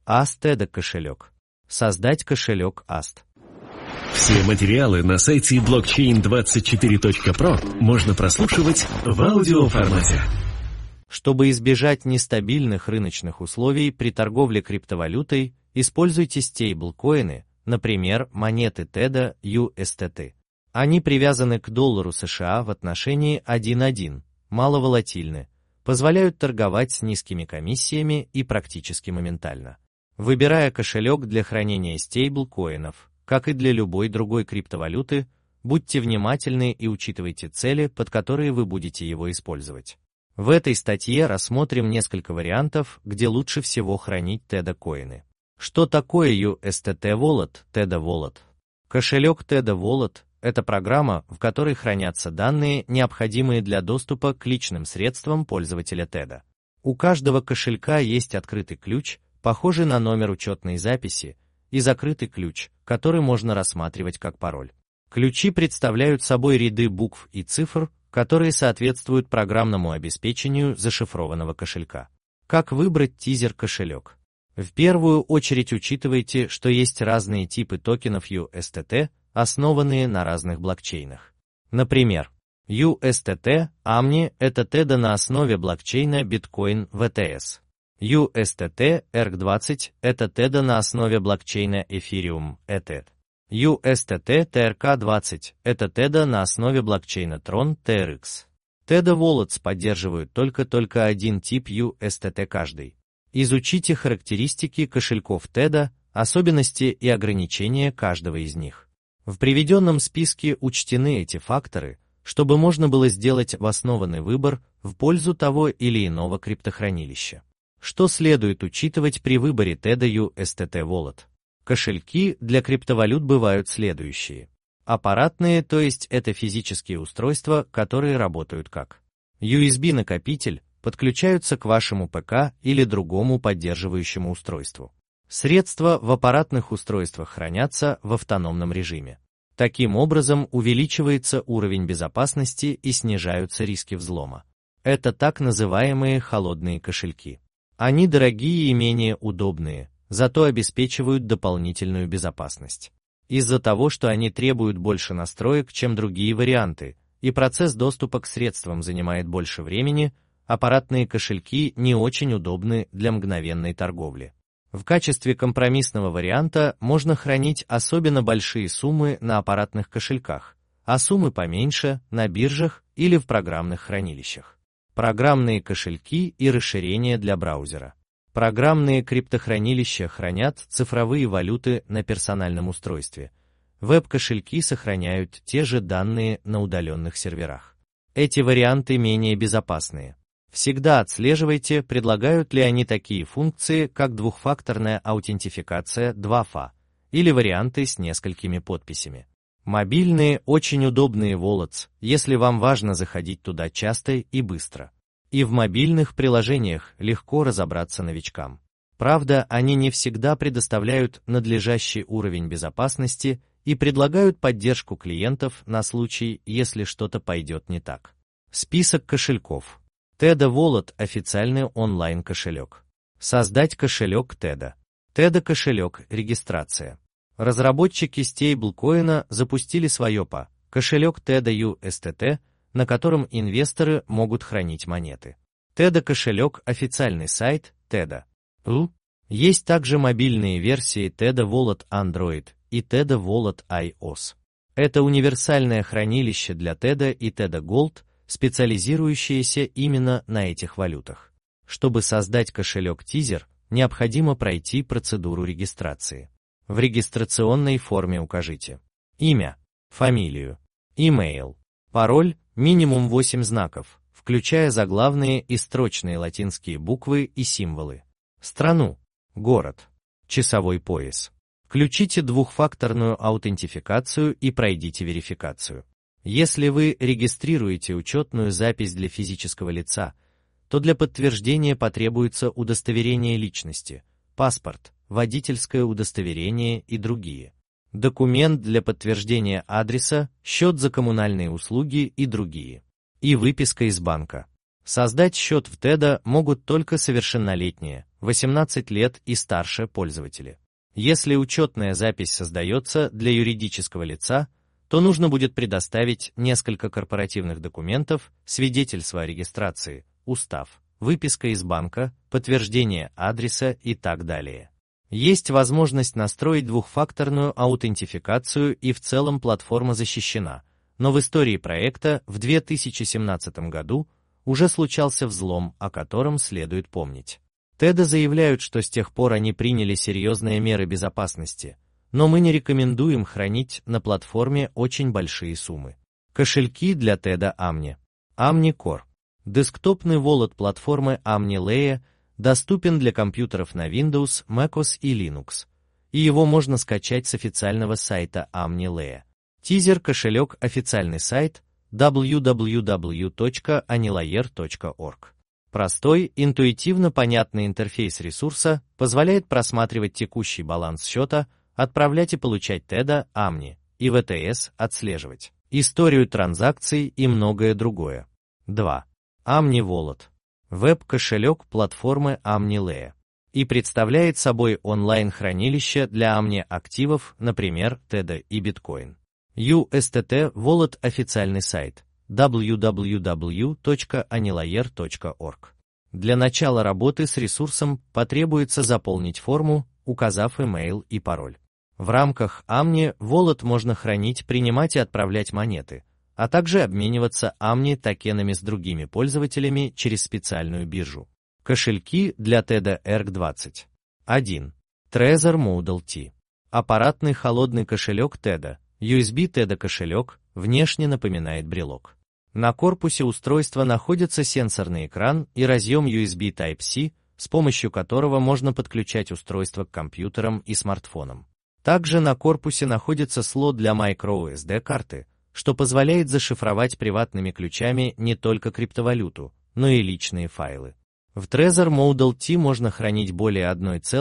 Ast TEDA кошелек. Создать кошелек Ast. Все материалы на сайте blockchain24.pro можно прослушивать в аудиоформате. Чтобы избежать нестабильных рыночных условий при торговле криптовалютой, используйте стейблкоины, например, монеты TEDA USTT. Они привязаны к доллару США в отношении 1:1, маловолатильны, позволяют торговать с низкими комиссиями и практически моментально. Выбирая кошелек для хранения стейблкоинов, как и для любой другой криптовалюты, будьте внимательны и учитывайте цели, под которые вы будете его использовать. В этой статье рассмотрим несколько вариантов, где лучше всего хранить TEDA коины. Что такое USTT Wallet, TEDA Wallet? Кошелек TEDA Wallet – это программа, в которой хранятся данные, необходимые для доступа к личным средствам пользователя TEDA. У каждого кошелька есть открытый ключ, похожий на номер учетной записи, и закрытый ключ, который можно рассматривать как пароль. Ключи представляют собой ряды букв и цифр, которые соответствуют программному обеспечению зашифрованного кошелька. Как выбрать тизер-кошелек? В первую очередь учитывайте, что есть разные типы токенов USTT, основанные на разных блокчейнах. Например, USTT AMNI – это TEDA на основе блокчейна Bitcoin VTS. USTT ERC20 – это TEDA на основе блокчейна Ethereum ETH. USTT TRK20 – это TEDA на основе блокчейна Tron TRX. TEDA Wallets поддерживают только один тип USTT каждый. Изучите характеристики кошельков TEDA, особенности и ограничения каждого из них. В приведенном списке учтены эти факторы, чтобы можно было сделать обоснованный выбор в пользу того или иного криптохранилища. Что следует учитывать при выборе TEDA USTT Wallet? Кошельки для криптовалют бывают следующие. Аппаратные, то есть это физические устройства, которые работают как USB-накопитель, подключаются к вашему ПК или другому поддерживающему устройству. Средства в аппаратных устройствах хранятся в автономном режиме. Таким образом увеличивается уровень безопасности и снижаются риски взлома. Это так называемые холодные кошельки. Они дорогие и менее удобные, зато обеспечивают дополнительную безопасность. Из-за того, что они требуют больше настроек, чем другие варианты, и процесс доступа к средствам занимает больше времени, аппаратные кошельки не очень удобны для мгновенной торговли. В качестве компромиссного варианта можно хранить особенно большие суммы на аппаратных кошельках, а суммы поменьше на биржах или в программных хранилищах. Программные кошельки и расширения для браузера. Программные криптохранилища хранят цифровые валюты на персональном устройстве. Веб-кошельки сохраняют те же данные на удаленных серверах. Эти варианты менее безопасные. Всегда отслеживайте, предлагают ли они такие функции, как двухфакторная аутентификация 2FA или варианты с несколькими подписями. Мобильные очень удобные wallets, если вам важно заходить туда часто и быстро. И в мобильных приложениях легко разобраться новичкам. Правда, они не всегда предоставляют надлежащий уровень безопасности и предлагают поддержку клиентов на случай, если что-то пойдет не так. Список кошельков. TEDA Wallet – официальный онлайн-кошелек. Создать кошелек TEDA. TEDA кошелек – регистрация. Разработчики стейблкоина запустили свое кошелек TEDA USTT, на котором инвесторы могут хранить монеты. TEDA кошелек – официальный сайт TEDA. Есть также мобильные версии TEDA Wallet Android и TEDA Wallet iOS. Это универсальное хранилище для TEDA и TEDA Gold, специализирующиеся именно на этих валютах. Чтобы создать кошелек-тизер, необходимо пройти процедуру регистрации. В регистрационной форме укажите имя, фамилию, имейл, пароль, минимум 8 знаков, включая заглавные и строчные латинские буквы и символы, страну, город, часовой пояс. Включите двухфакторную аутентификацию и пройдите верификацию. Если вы регистрируете учетную запись для физического лица, то для подтверждения потребуется удостоверение личности, паспорт, водительское удостоверение и другие. Документ для подтверждения адреса, счет за коммунальные услуги и другие. И выписка из банка. Создать счет в TED могут только совершеннолетние, 18 лет и старше пользователи. Если учетная запись создается для юридического лица, то нужно будет предоставить несколько корпоративных документов, свидетельство о регистрации, устав, выписка из банка, подтверждение адреса и так далее. Есть возможность настроить двухфакторную аутентификацию, и в целом платформа защищена, но в истории проекта в 2017 году уже случался взлом, о котором следует помнить. TED заявляют, что с тех пор они приняли серьезные меры безопасности, но мы не рекомендуем хранить на платформе очень большие суммы. Кошельки для TED Omni. Omni Core. Десктопный wallet платформы Omni Layer доступен для компьютеров на Windows, macOS и Linux, и его можно скачать с официального сайта Omni Layer. Тизер кошелек — официальный сайт www.anilayer.org. Простой, интуитивно понятный интерфейс ресурса позволяет просматривать текущий баланс счета, отправлять и получать TED Omni, и ВТС отслеживать историю транзакций и многое другое. 2. Omni Wallet. Веб-кошелек платформы Omni Layer и представляет собой онлайн-хранилище для Omni активов, например, TED и Bitcoin. USDT Wallet — официальный сайт www.anilayer.org. Для начала работы с ресурсом потребуется заполнить форму, указав email и пароль. В рамках Omni Wallet можно хранить, принимать и отправлять монеты, а также обмениваться Omni токенами с другими пользователями через специальную биржу. Кошельки для TED ERC20. 1. Trezor Model T. Аппаратный холодный кошелек TED. USB TED кошелек, внешне напоминает брелок. На корпусе устройства находится сенсорный экран и разъем USB Type-C, с помощью которого можно подключать устройство к компьютерам и смартфонам. Также на корпусе находится слот для microSD карты, что позволяет зашифровать приватными ключами не только криптовалюту, но и личные файлы. В Trezor Model T можно хранить более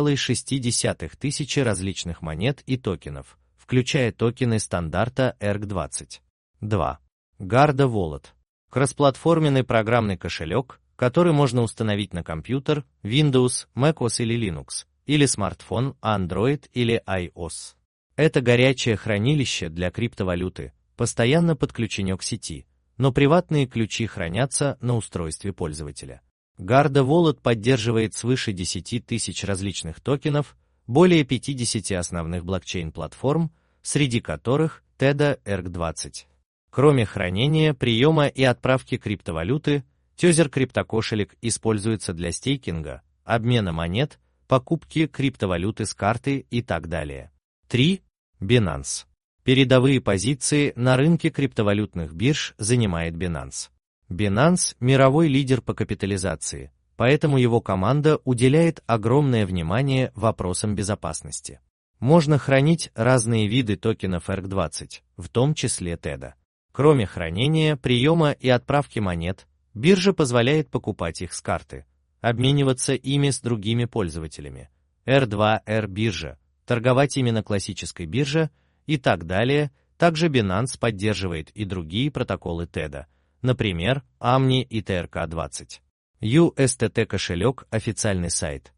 1,6 тысячи различных монет и токенов, включая токены стандарта ERC20. 2. Garda Wallet. Кроссплатформенный программный кошелек, который можно установить на компьютер, Windows, macOS или Linux, или смартфон, Android или iOS. Это горячее хранилище для криптовалюты, постоянно подключено к сети, но приватные ключи хранятся на устройстве пользователя. Garda Wallet поддерживает свыше 10 тысяч различных токенов, более 50 основных блокчейн-платформ, среди которых TED ERC20. Кроме хранения, приема и отправки криптовалюты, Trezor криптокошелек используется для стейкинга, обмена монет, покупки криптовалюты с карты и так далее. 3. Binance. Передовые позиции на рынке криптовалютных бирж занимает Binance. Binance – мировой лидер по капитализации, поэтому его команда уделяет огромное внимание вопросам безопасности. Можно хранить разные виды токенов ERC20, в том числе TED. Кроме хранения, приема и отправки монет, биржа позволяет покупать их с карты, обмениваться ими с другими пользователями, R2R биржа, торговать ими на классической бирже и так далее. Также Binance поддерживает и другие протоколы TED, например, Omni и TRK20. USDT кошелек — официальный сайт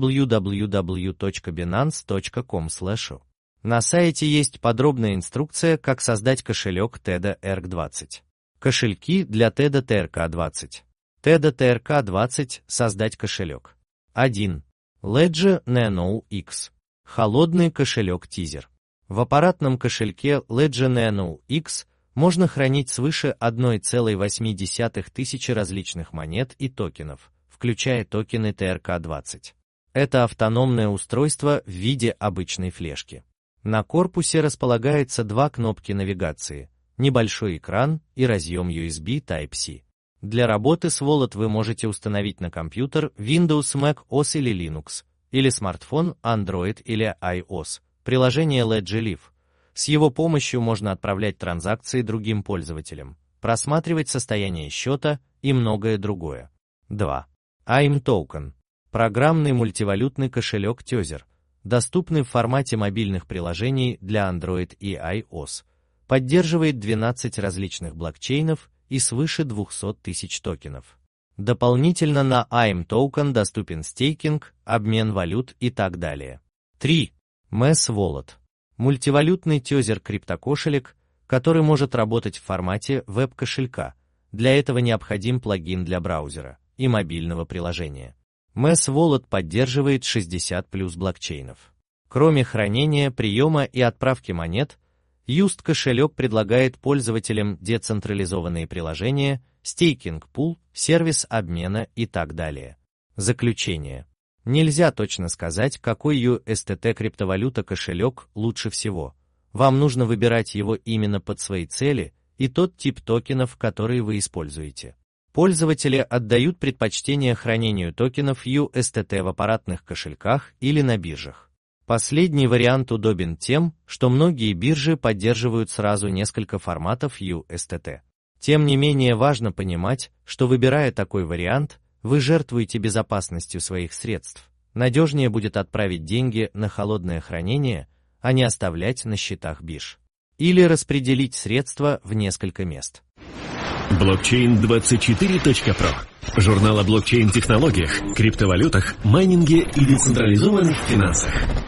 www.binance.com/. На сайте есть подробная инструкция, как создать кошелек TED ERC20. Кошельки для TED TRK20. TED TRK20 создать кошелек. 1. Ledger Nano X. Холодный кошелек Тизер. В аппаратном кошельке Ledger Nano X можно хранить свыше 1,8 тысячи различных монет и токенов, включая токены TRK20. Это автономное устройство в виде обычной флешки. На корпусе располагается два кнопки навигации, небольшой экран и разъем USB Type-C. Для работы с Wallet вы можете установить на компьютер Windows, Mac OS или Linux, или смартфон Android или iOS, приложение Ledger Live. С его помощью можно отправлять транзакции другим пользователям, просматривать состояние счета и многое другое. 2. AIM Token. Программный мультивалютный кошелек Trezor, доступный в формате мобильных приложений для Android и iOS, поддерживает 12 различных блокчейнов и свыше 200 тысяч токенов. Дополнительно на AIM токен доступен стейкинг, обмен валют и так далее. 3. Mass Wallet. Мультивалютный тезер-криптокошелек, который может работать в формате веб-кошелька. Для этого необходим плагин для браузера и мобильного приложения. Mass Wallet поддерживает 60+ блокчейнов. Кроме хранения, приема и отправки монет, Юст кошелек предлагает пользователям децентрализованные приложения, стейкинг-пул, сервис обмена и так далее. Заключение. Нельзя точно сказать, какой USDT криптовалюта кошелек лучше всего. Вам нужно выбирать его именно под свои цели и тот тип токенов, которые вы используете. Пользователи отдают предпочтение хранению токенов USDT в аппаратных кошельках или на биржах. Последний вариант удобен тем, что многие биржи поддерживают сразу несколько форматов USDT. Тем не менее важно понимать, что выбирая такой вариант, вы жертвуете безопасностью своих средств. Надежнее будет отправить деньги на холодное хранение, а не оставлять на счетах бирж. Или распределить средства в несколько мест. Blockchain24.pro. Журнал о блокчейн-технологиях, криптовалютах, майнинге и децентрализованных финансах.